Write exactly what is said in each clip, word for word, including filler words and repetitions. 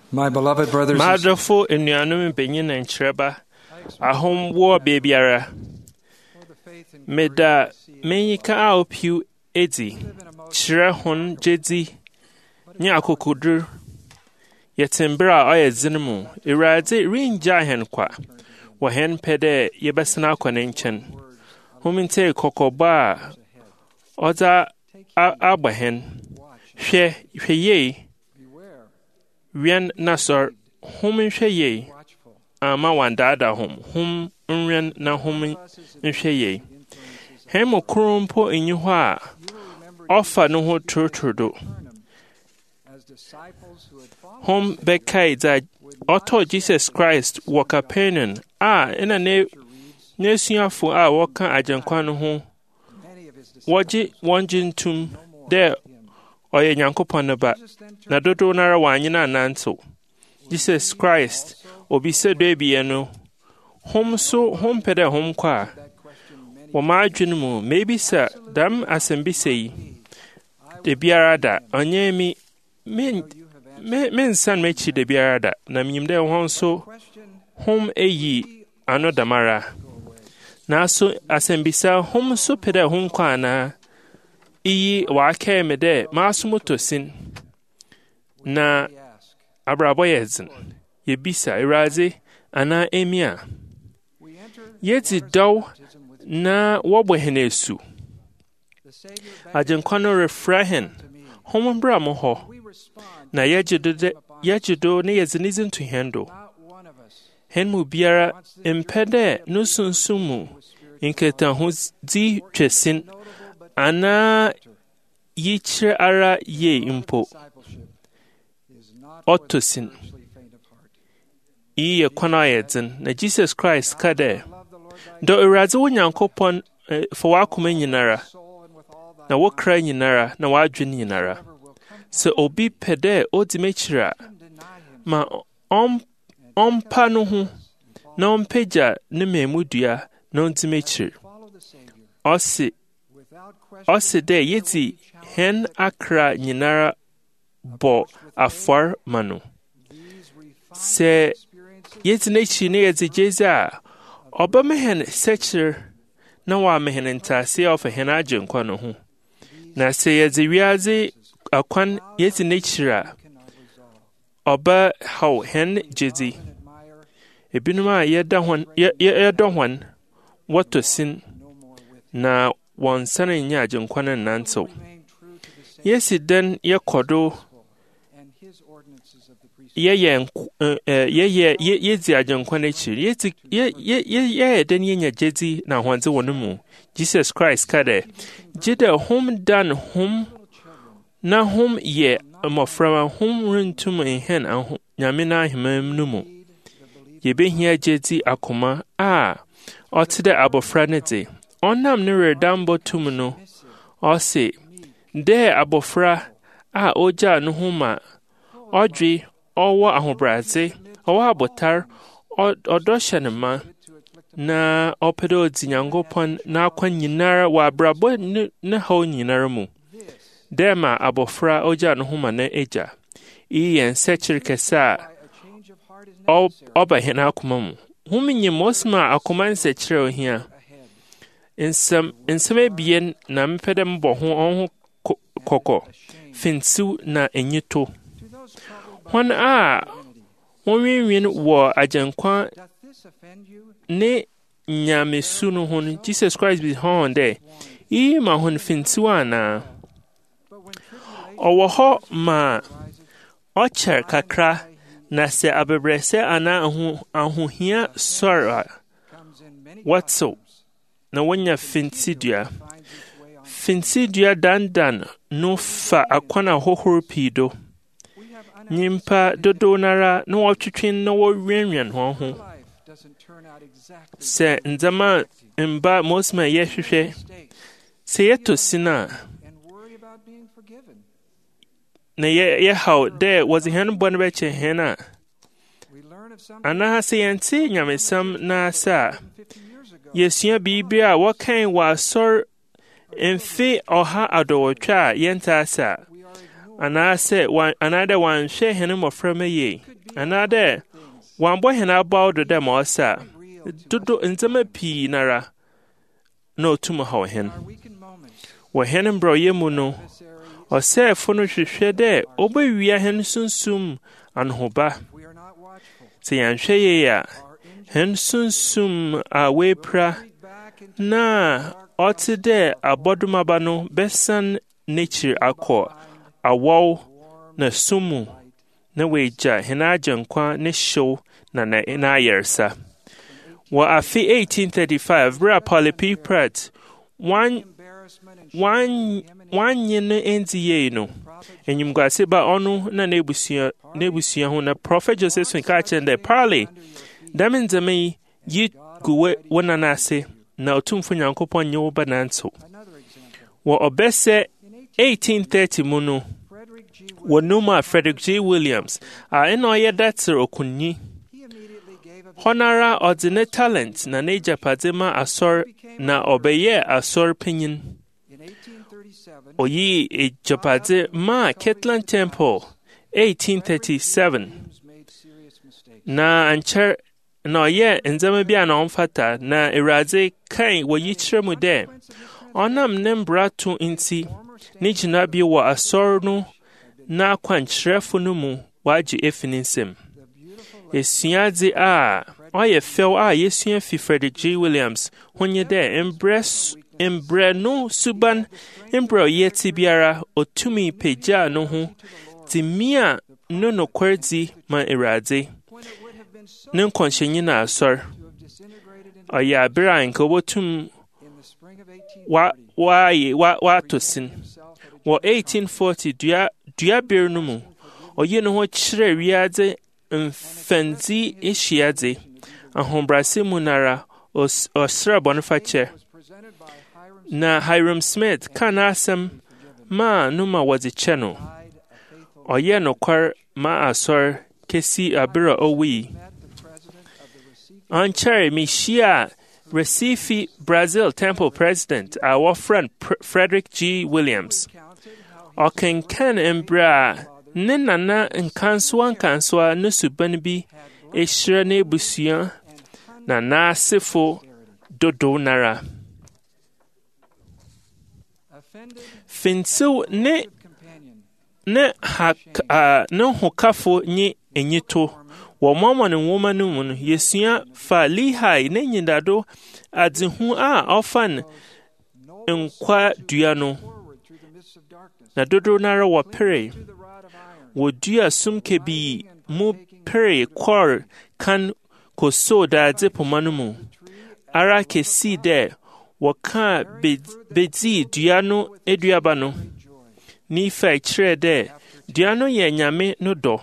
My beloved brothers and sisters, Madafo enuanum benyin and chereba, a home war babyara. Meda menyika a opiu edi, chire hon jedi, nya akokodur. Yetimbra oye zinimu, irade rinja hen kwa, wa hen pede yebesina kwa nenchen. Huminte kokoba, oda aba hen, hwe hwe ye, Rian Nasor, home in Shaye, ama wandada home, home unrian na home in Shaye. Hemo crumpo in Yuha, offer no ho turturdo. Home bekai that auto Jesus Christ walk a pennon, ah, in a ne nesia for our walker ajanquano home. Waji wanjin tum there. Oye nyankopon ba na dodo nara wanyina nanso Jesus Christ obi se do ebie no hom so hom pede hom kwa wo ma adwene mu maybe sir dam asembi sei de biara da onye mi men men san mechi de biara da na mnyim de hon so hom eyi ano damara na so asembi sa hom so pede hom kwa na iyi wake me de masumutosin na abraboyezin yebisa iraze ana emia yeti daw na wobohenesu ajenkwano refrahen homombra mo ho na yejido yejido ne yezinizin to handle henmu biara impede nusunsumu inketa hu di twesin ana yichire ara ye impo otosin iye kwana yedzin na Jesus Christ kade do iraze wonyankopon for wakoma nyinara na wokra nyinara na wadwen nyinara se obi pede odimechira ma om ompa no hu na ompeja ne memudua na ondimechiri osi Ose de yeti hen akra nyinara bo afar manu. Se yeti nechi ne yeti jeza oba mehen secher na wa mehen ntase of hen ajen kwa no hu. Na se yeti wiaze akwan yeti nechira oba how hen jezi. Ebinuma yeda hwan yeda hwan watosin na One son in Yajin Quanan Nanso. Yes, it then ye codo ye ye ye ye ye Yajan Quanachi. Yet ye ye ye then ye jezi na one's one Jesus Christ cade. Jida home done home na home ye a more from a home run to my hen and Yamina him numu. Ye be here jezi akuma ah or to the abofranity. Onam nire dambo tumuno, ose, de abofra, a oja nuhuma, odri, owa ahobraze, owa abotar, odoshanema, na opedo zinyangopon na kwa nyinara wa brabo ne ho nyinara mu. Dema abofra oja nuhuma na eja. Iyen sechir kesa, oba hena akumamu. Humi nye mosma akuman sechire ohia. Insam insame bien na mpede mbo ho onho koko finsu na enyito hon a wonwin wo ajankwa ne nyamesu no hon Jesus Christ be hon de i ma hon finsu ana owo ho ma ocher kakra na se abebrese ana ahu ahuhia sora whatso na wanya finsidua finsidua dandan no fa akwana hohoro pido nyimpa dodo nara no otwetwen no wenwen ho ho se nzama mba mosma yehwehwe se yeto sina na ye ye how there was a hen bonbeche hena ana se yanti nyamesam na sa Yesia bibia wakan wa sor emfe oha adowotwa yenta sa anaasɛ wan anaadɛ wanhwɛ hene mmɔframma yie anaadɛ wambɔ hene abaw do dɛ ma ɔsɛ a dodo ndzɛmba pii nara na otum haw hene wɔ hene mbrɛ ɔyɛ mu no ɔsɛɛfo no hwehwɛ dɛ ɔbɛwia hene sunsum anohoba sɛ yɛnhwɛ yie a hene sunsum a woepira na ɔte dɛ abɔdomaba no bɛsan n'ekyir akɔ awɔw na sum mu na woegya hene agyenkwa ne hyew na n'ayaresa. Wɔ afe eighteen thirty-five, bere a Polype Pratt wanye no endi yie no, enyimguase ba ɔno na n'ebusua n'ebusua ho na Prɔfɛt Joseph Smith ka kyerɛ dɛ Parley, dɛm ndzɛmba yi yi gu wo nana ase na Otumfo Nyankopɔn nye wo bɛnantew. Wɔ ɔbɛsɛ eighteen thirty mu no, wɔ nom a Frederick G. Williams a ɛna ɔyɛ Datser Okunni. Hɔ nara ɔdze ne talent na n'egyapadze ma asɔr na ɔbɛyɛɛ asɔr panyin. Oyii egyapadze maa Kirtland Temple eighteen thirty-seven. Na ankyɛr na ɔyɛ ndzɛmba bi a na ɔmfata na Awurade kae wɔ yi kyerɛ mu dɛ ɔnam ne mbrato nti ne gyinabea wɔ asɔr no na akwankyerɛfo no mu wagye efi ne nsɛm. Esuadze a ɔyɛ fɛw a yesua fi Frederick G. Williams ho nye dɛ mbrɛ no suban mbrɛ ɔyɛ te biara otumi pagyaa no ho te mia no nokwar di ma Awurade. Ne nkɔnhyɛnyi na asɔr. Ɔyɛ abere a nka wobotum wɔato sin. Wɔ eighteen forty, dua ber no mu, ɔyɛ ne ho kyerɛ wiadze mfɛndzi ehyiadze. Ahobrɛase mu nara ɔsrɛ bɔnefakyɛ. Na Hiram Smith ka n'asɛm maa no ma wɔdze kyɛ no. Ɔyɛ nokwar ma asɔr kesi abere a ɔwui. Ɔnkyɛre mehyia Recife, Brazil Temple President a wɔfrɛ no Frederick G. Williams. Ɔkenkan mbrɛ a ne nana nkansoa nkansoa ne suban bi ehyira n'ebusua na n'asefo dodow nara. Finsew ne ne hak uh, ne hokafo nye enyito. Wɔ Mormon nwoma no mu no, yesua fa Lehi ne nyindado adzehu a ɔfa nkwa dua no. Na dodow nara wɔpere. Wodua sum kebii mu pere kɔr kan kosoo daadze poma no mu. Ara kesi dɛ wɔka bedii dua no eduaba no. Nifa kyerɛ dɛ dua no yɛ Nyame no dɔ.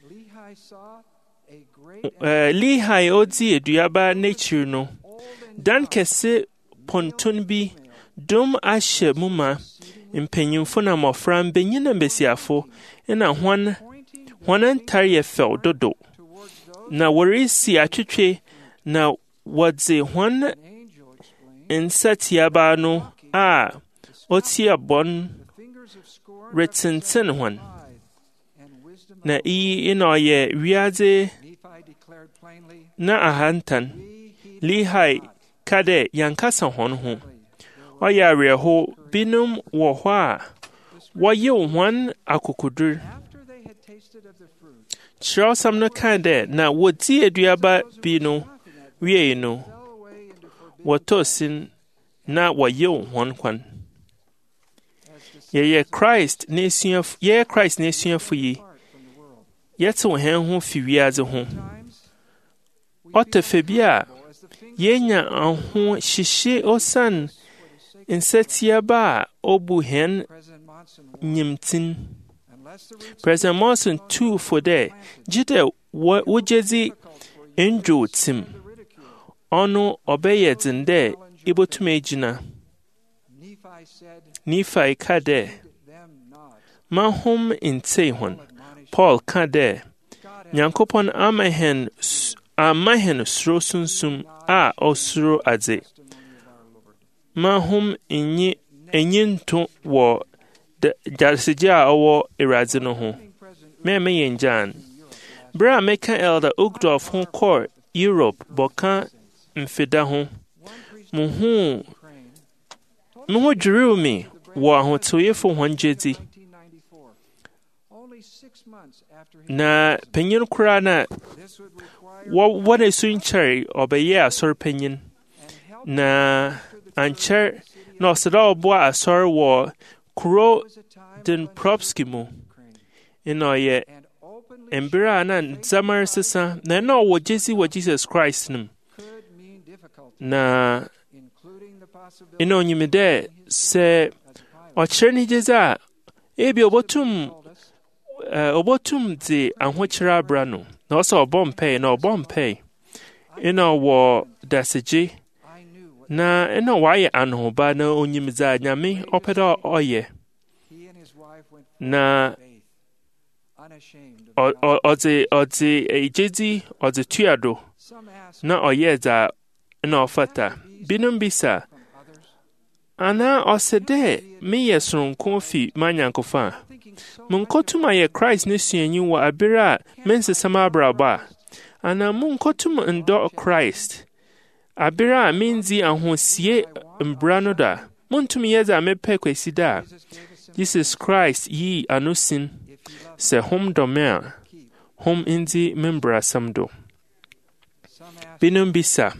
Uh, Lehi odzi eduaba n'ekyir no, dan kɛse ponton bi dom ahyɛ mu ma mpanyimfo na mmɔfra mbenyin na mbesiafo na hwan hwan ntar yɛ fɛw dodo. Na wɔresi atwetwe na wɔdze hwan nsatiaba no a otie bɔn retenten hwan. Na iyi ina ɔyɛ wiadze na ahantan. Lehi ka dɛ yankasa hɔn ho. Ɔyɛ awerɛho binom wɔ hɔ a wɔyew hɔn akokodur. Kyerɛwsɛm no ka dɛ na wodzi aduaba bi no wiei no, wɔtɔɔ sin na wɔyew hɔn kwan. Yɛyɛ Christ n'esuafo yɛyɛ Christ n'esuafo yi, yɛtew hɛn ho fi wiadze ho. Ɔtɔfa bi a yenya ho hyehye osan nsatiaba a obu hɛn nyimtin. President Monson tuu fo dɛ gye dɛ wogyedzi ndwo tim. Ɔno ɔbɛyɛ dzen dɛ ibotum egyina. Nephi ka dɛ mahom ntei hɔn. Paul ka dɛ Nyankopɔn ama hɛn ama hɛn suro sunsum a ɔsuro adze. Mahom enyi enyi nto wɔ Jarseja owo Awurade no ho. Me me yen Jan. Bra meka Elder Ugdorf ho kor Europe boka mfida ho. Mo hu mo hu dwiriw me wo ahotoyefo hwanjedi. Na penyin kura na wo wo na sunchari obeye asor penyin. Na ancher no sada obo asor wo kuro den propski mu. Ino ye embira na zamar sisa na no wo jesi wo Jesus Christ nim. Na ino nyimede se ochirni jeza ebi obotum uh, obotum di anhochira brano na oso obompe na obompe ino wo daseji na ino waye anhoba na onyimza nyame opeda oye na ozi ozi ejezi ozi tuado na oyeza na ofata binum bisa ana osede me yesron kofi manyankofa munkotuma ye Christ ne suanyi wa abira mense sama braba ana munkotum ndo Christ abira minzi ahosie mbrano da muntum yeza mepe kwesida Jesus Christ yi anusin se hom domea hom inzi membra samdo binum bisa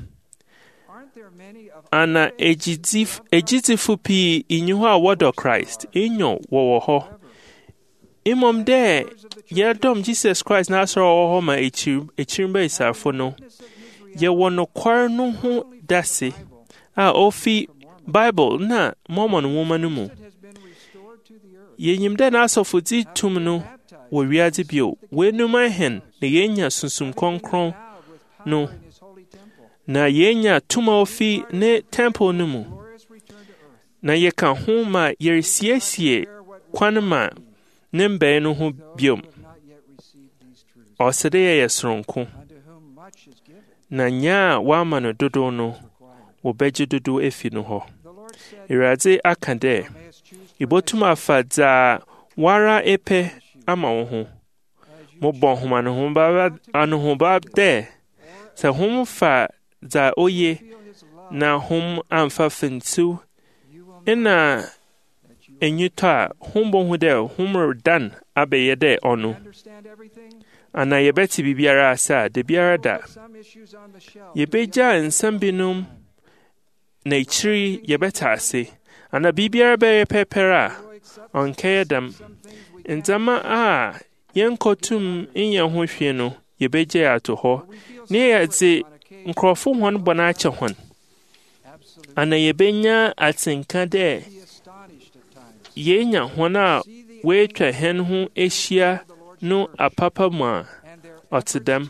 ana ejitif ejitifu pi inyu a wodo Christ inyo wo ho imom de ye dom Jesus Christ na so ho ma echi echimba isafo no ye wono kwar no ho dase a ofi Bible na Mormon woman mu ye nyimde na asofuti tum no wo wiade bio we no man hen na yenya sunsum konkron no na yenya tuma ofi ne temple no mu na ye ka ho ma yerisiesie kwanma ne mbe no ho biom osede ye sronko na nya wa ma no dodo no wo beje dodo efi no ho Awurade akande ibotum afa za wara epe ama wo ho mo bon homa no ho ba anu ho ba de se hom fa za oye na hom amfa fintu ina enyuta hom bon hu de hom dan abeye de onu ana yebeti bibiara asa de biara da yebeja nsambinum na ichiri yebeta ase ana bibiara be pepera onkayedam nzama a yenkotum inye ho hwe no yebeje ato ho ne yeze nkrofo hon bona ache hon ana yebenya atenka de yenya hona wetwa hen ho ehia no apapa ma otedam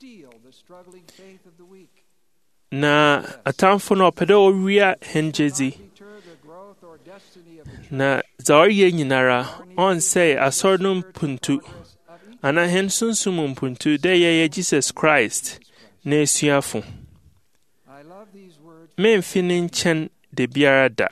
na atamfo no pedo owia henjezi na zaoye nyinara on say asornum puntu ana hen sunsum puntu de ye Jesus Christ na esuafo memfinin chen de biarada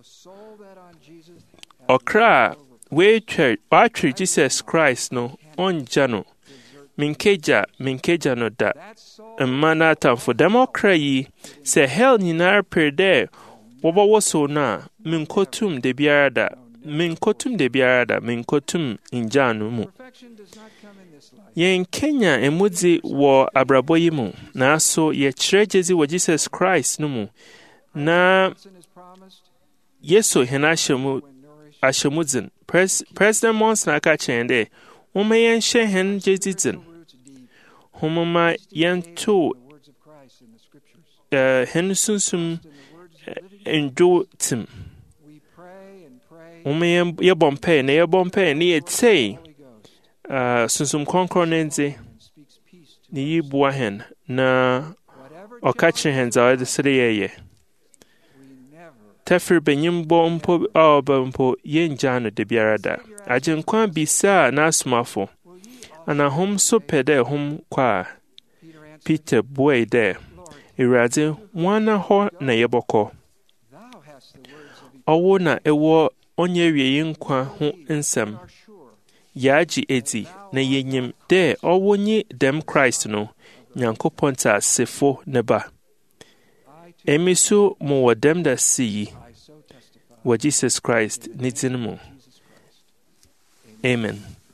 okra we church battery Jesus Christ no on jano minkeja minkeja no da mmana tamfo democracy se hell ninar per de wobo woso na minkotum de biarada minkotum de biarada minkotum injanu mu yen Kenya emudzi wo abraboyi mu na so ye chirejezi wo Jesus Christ no mu na yeso hena shemu ashemudzin Pres, President Monson aka chende uma yen shehen jezizin humuma yen to uh, hen sunsum endo tim uma yen ye bompe na ye bompe ni etsei uh, sunsum konkronenze ni yibua hen na okache hen za de sreyeye tafir benyimbo mpo awba mpo yenjano de biarada ajenkwa bisa na asmafo ana hom so pede hom kwa Peter boy de Awurade wana ho na yeboko owo na ewo onye awiei nkwa ho nsɛm yɛagye edi na yɛnyim dɛ ɔwɔ nye dɛm Christ no Nyankopɔn teasefo ne ba. Emi so mowɔ dɛm da se yi wɔ Jesus Christ ne din mu. Amen.